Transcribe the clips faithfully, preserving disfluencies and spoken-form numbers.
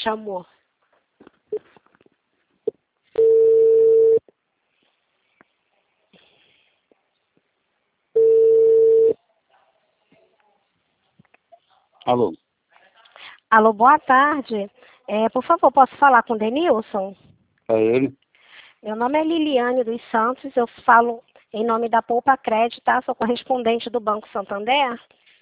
Chamou. Alô? Alô, boa tarde. É, por favor, posso falar com o Denilson? É ele? Meu nome é Liliane dos Santos, eu falo em nome da Poupa Crédito, tá? Sou correspondente do Banco Santander.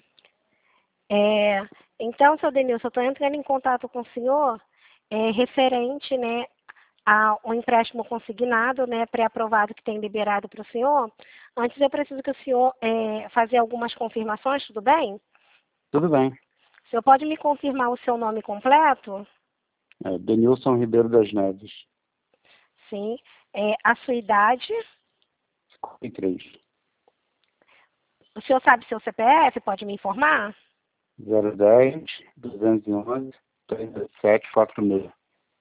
É, então, seu Denilson, eu estou entrando em contato com o senhor é, referente, né, a um empréstimo consignado, né, pré-aprovado que tem liberado para o senhor. Antes, eu preciso que o senhor é, fazer algumas confirmações, tudo bem? Tudo bem. O senhor pode me confirmar o seu nome completo? É Denilson Ribeiro das Neves, Sim. É, a sua idade? cinquenta e três. O senhor sabe seu C P F? Pode me informar? zero dez, duzentos e onze, trinta e sete, quarenta e seis.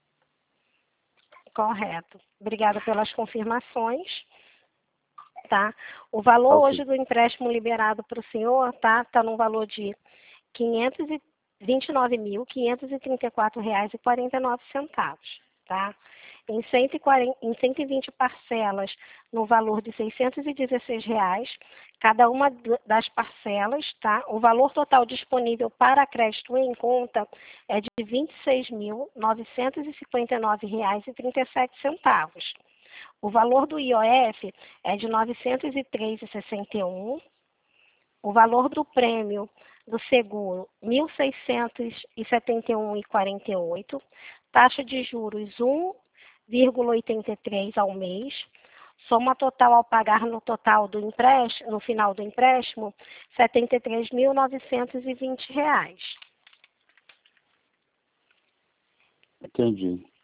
Correto. Obrigada pelas confirmações. Tá? O valor Ok. hoje do empréstimo liberado para o senhor tá, tá no valor de quinhentos e vinte e nove mil, quinhentos e trinta e quatro reais e quarenta e nove centavos, tá? Em cento e quarenta, em cento e vinte parcelas no valor de seiscentos e dezesseis reais, cada uma das parcelas, tá? O valor total disponível para crédito em conta é de vinte e seis mil, novecentos e cinquenta e nove reais e trinta e sete centavos. O valor do I O F é de novecentos e três reais e sessenta e um centavos. O valor do prêmio do seguro, mil seiscentos e setenta e um reais e quarenta e oito centavos. Taxa de juros, um vírgula oitenta e três ao mês. Soma total ao pagar no total do empréstimo, no final do empréstimo, setenta e três mil novecentos e vinte reais. Entendi.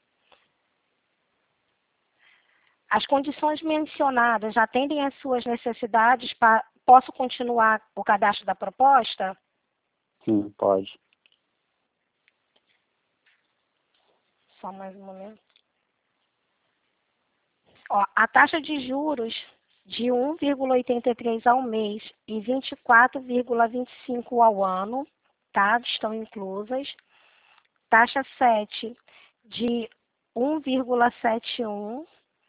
As condições mencionadas atendem às suas necessidades. Pa... Posso continuar o cadastro da proposta? Sim, pode. Só mais um momento. Ó, a taxa de juros de um vírgula oitenta e três ao mês e vinte e quatro vírgula vinte e cinco ao ano, tá? Estão inclusas. Taxa sete de um vírgula setenta e um.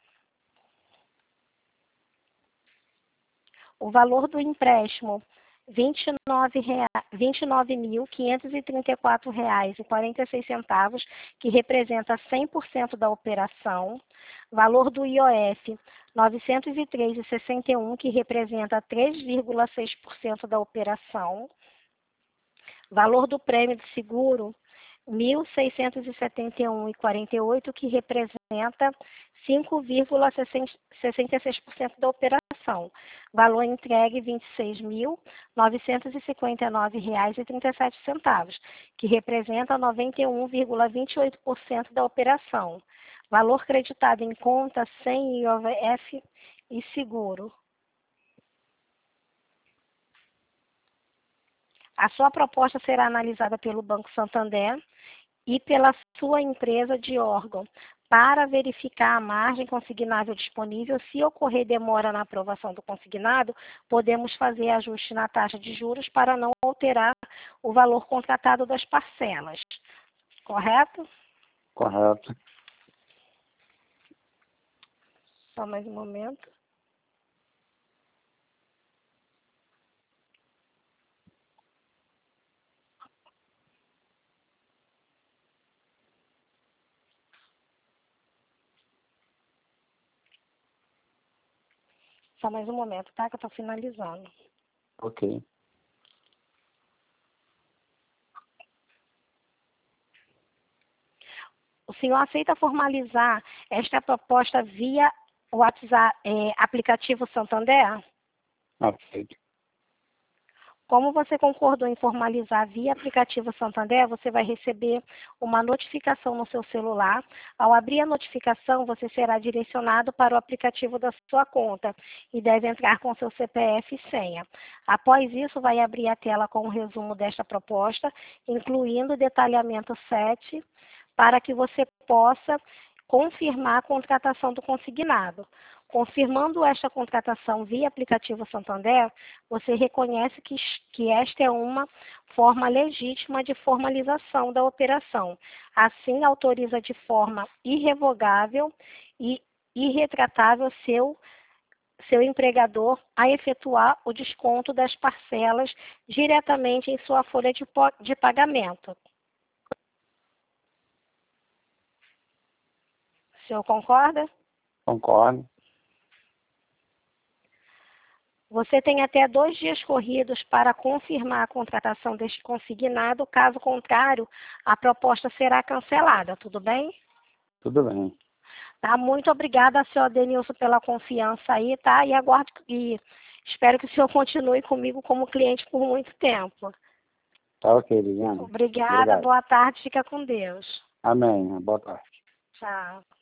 O valor do empréstimo, vinte e nove mil quinhentos e trinta e quatro reais e quarenta e seis centavos, que representa cem por cento da operação. Valor do I O F, novecentos e três reais e sessenta e um centavos, que representa três vírgula seis por cento da operação. Valor do prêmio de seguro, mil seiscentos e setenta e um reais e quarenta e oito centavos, que representa cinco vírgula sessenta e seis por cento da operação. Valor entregue, vinte e seis mil novecentos e cinquenta e nove reais e trinta e sete centavos, que representa noventa e um vírgula vinte e oito por cento da operação. Valor creditado em conta sem I O F e seguro. A sua proposta será analisada pelo Banco Santander e pela sua empresa de órgão para verificar a margem consignável disponível. Se ocorrer demora na aprovação do consignado, podemos fazer ajuste na taxa de juros para não alterar o valor contratado das parcelas. Correto? Correto. Só mais um momento. Só mais um momento, tá? Que eu estou finalizando. Ok. O senhor aceita formalizar esta proposta via WhatsApp, é, aplicativo Santander? Aceito. Como você concordou em formalizar via aplicativo Santander, você vai receber uma notificação no seu celular. Ao abrir a notificação, você será direcionado para o aplicativo da sua conta e deve entrar com seu C P F e senha. Após isso, vai abrir a tela com o resumo desta proposta, incluindo o detalhamento sete, para que você possa confirmar a contratação do consignado. Confirmando esta contratação via aplicativo Santander, você reconhece que, que esta é uma forma legítima de formalização da operação. Assim, autoriza de forma irrevogável e irretratável seu, seu empregador a efetuar o desconto das parcelas diretamente em sua folha de, de pagamento. O senhor concorda? Concordo. Você tem até dois dias corridos para confirmar a contratação deste consignado. Caso contrário, a proposta será cancelada. Tudo bem? Tudo bem. Tá? Muito obrigada, senhor Denilson, pela confiança aí, tá? E aguardo e espero que o senhor continue comigo como cliente por muito tempo. Tá ok, Liliane. Obrigada, Obrigado. boa tarde, fica com Deus. Amém. Boa tarde. Tchau.